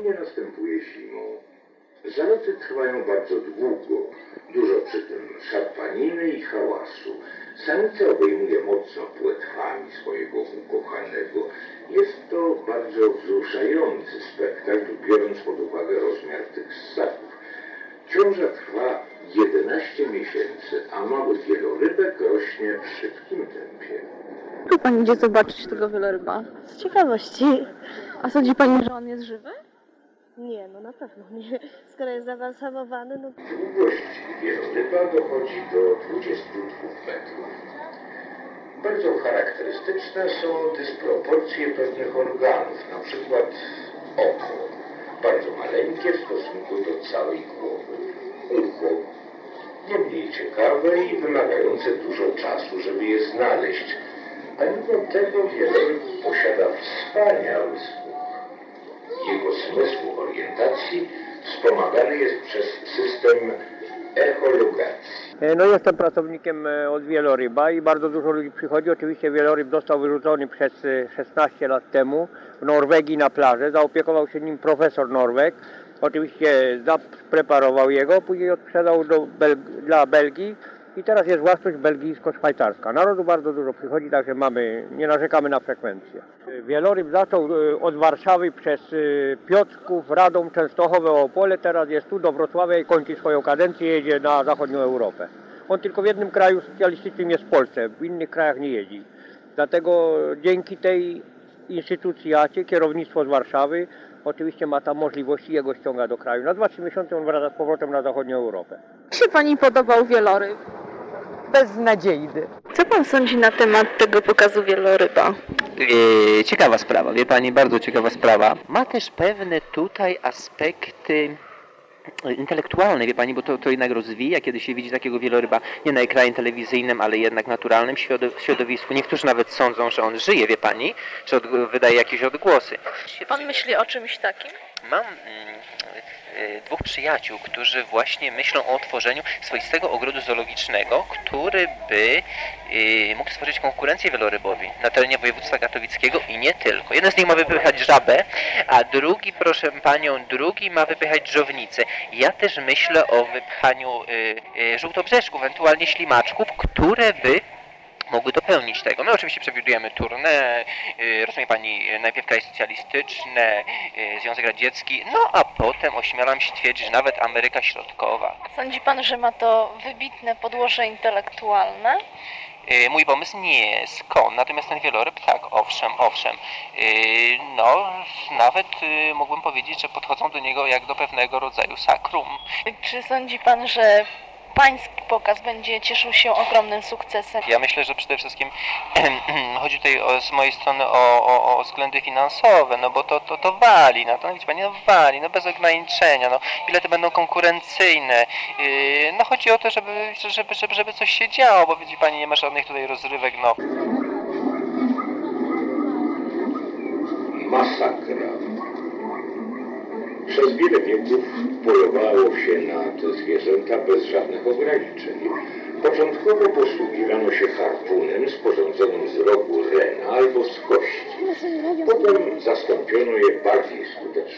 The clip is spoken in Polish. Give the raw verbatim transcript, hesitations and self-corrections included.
Zwyczajnie następuje zimą. Zaloty trwają bardzo długo, dużo przy tym szarpaniny i hałasu. Samicę obejmuje mocno płetwami swojego ukochanego. Jest to bardzo wzruszający spektakl, biorąc pod uwagę rozmiar tych ssaków. Ciąża trwa jedenaście miesięcy, a mały wielorybek rośnie w szybkim tempie. Tu pani idzie zobaczyć tego wieloryba. Z ciekawości. A sądzi pani, że on jest żywy? Nie, no na pewno nie. Skoro jest zaawansowany, no... Długość wieloryba dochodzi do dwudziestu dwóch metrów. Bardzo charakterystyczne są dysproporcje pewnych organów, na przykład oko, bardzo maleńkie w stosunku do całej głowy, ucho, nie mniej ciekawe i wymagające dużo czasu, żeby je znaleźć, a mimo tego wieloryb posiada wspaniały słuch. Jego zmysł orientacji wspomagany jest przez system echolokacji. No jestem pracownikiem od wieloryba i bardzo dużo ludzi przychodzi. Oczywiście wieloryb został wyrzucony przez szesnaście lat temu w Norwegii na plaży. Zaopiekował się nim profesor Norweg. Oczywiście zapreparował jego, później odsprzedał do Bel dla Belgii i teraz jest własność belgijsko-szwajcarska. Narodu bardzo dużo przychodzi, także mamy, nie narzekamy na frekwencję. Wieloryb zaczął od Warszawy przez Piotrków, Radom, Częstochowę, Opole, teraz jest tu do Wrocławia i kończy swoją kadencję, jedzie na zachodnią Europę. On tylko w jednym kraju socjalistycznym jest w Polsce, w innych krajach nie jeździ. Dlatego dzięki tej instytucji A C I, kierownictwo z Warszawy, oczywiście ma tam możliwości, jego ściąga do kraju. Na dwa trzy miesiące on wraca z powrotem na zachodnią Europę. Jak się pani podobał wieloryb? Beznadziejny. Co pan sądzi na temat tego pokazu wieloryba? Yy, ciekawa sprawa, wie pani, bardzo ciekawa sprawa. Ma też pewne tutaj aspekty intelektualne, wie pani, bo to, to jednak rozwija, kiedy się widzi takiego wieloryba nie na ekranie telewizyjnym, ale jednak naturalnym środowisku. Niektórzy nawet sądzą, że on żyje, wie pani, że od, wydaje jakieś odgłosy. Pan myśli o czymś takim? Mam mm, y, dwóch przyjaciół, którzy właśnie myślą o otworzeniu swoistego ogrodu zoologicznego, który by y, mógł stworzyć konkurencję wielorybowi na terenie województwa katowickiego i nie tylko. Jeden z nich ma wypychać żabę, a drugi, proszę panią, drugi ma wypychać dżownicę. Ja też myślę o wypchaniu y, y, żółtobrzeszków, ewentualnie ślimaczków, które by mogły dopełnić tego. My oczywiście przewidujemy tournée, yy, rozumie pani, najpierw kraje socjalistyczne, yy, Związek Radziecki, no a potem ośmielam się twierdzić, że nawet Ameryka Środkowa. Sądzi pan, że ma to wybitne podłoże intelektualne? Yy, mój pomysł nie, skąd? Natomiast ten wieloryb, tak, owszem, owszem. Yy, no, nawet yy, mógłbym powiedzieć, że podchodzą do niego jak do pewnego rodzaju sakrum. Czy sądzi pan, że pański pokaz będzie cieszył się ogromnym sukcesem? Ja myślę, że przede wszystkim chodzi tutaj o, z mojej strony o, o, o względy finansowe, no bo to, to, to wali, no to no, widzi pani, no wali, no bez ograniczenia, no bilety będą konkurencyjne, yy, no chodzi o to, żeby, żeby, żeby, żeby coś się działo, bo widzi pani, nie ma żadnych tutaj rozrywek, no. Masakra. Przez wiele wieków polowało się na te zwierzęta bez żadnych ograniczeń. Początkowo posługiwano się harpunem sporządzonym z rogu rena albo z kości. Potem zastąpiono je bardziej skutecznymi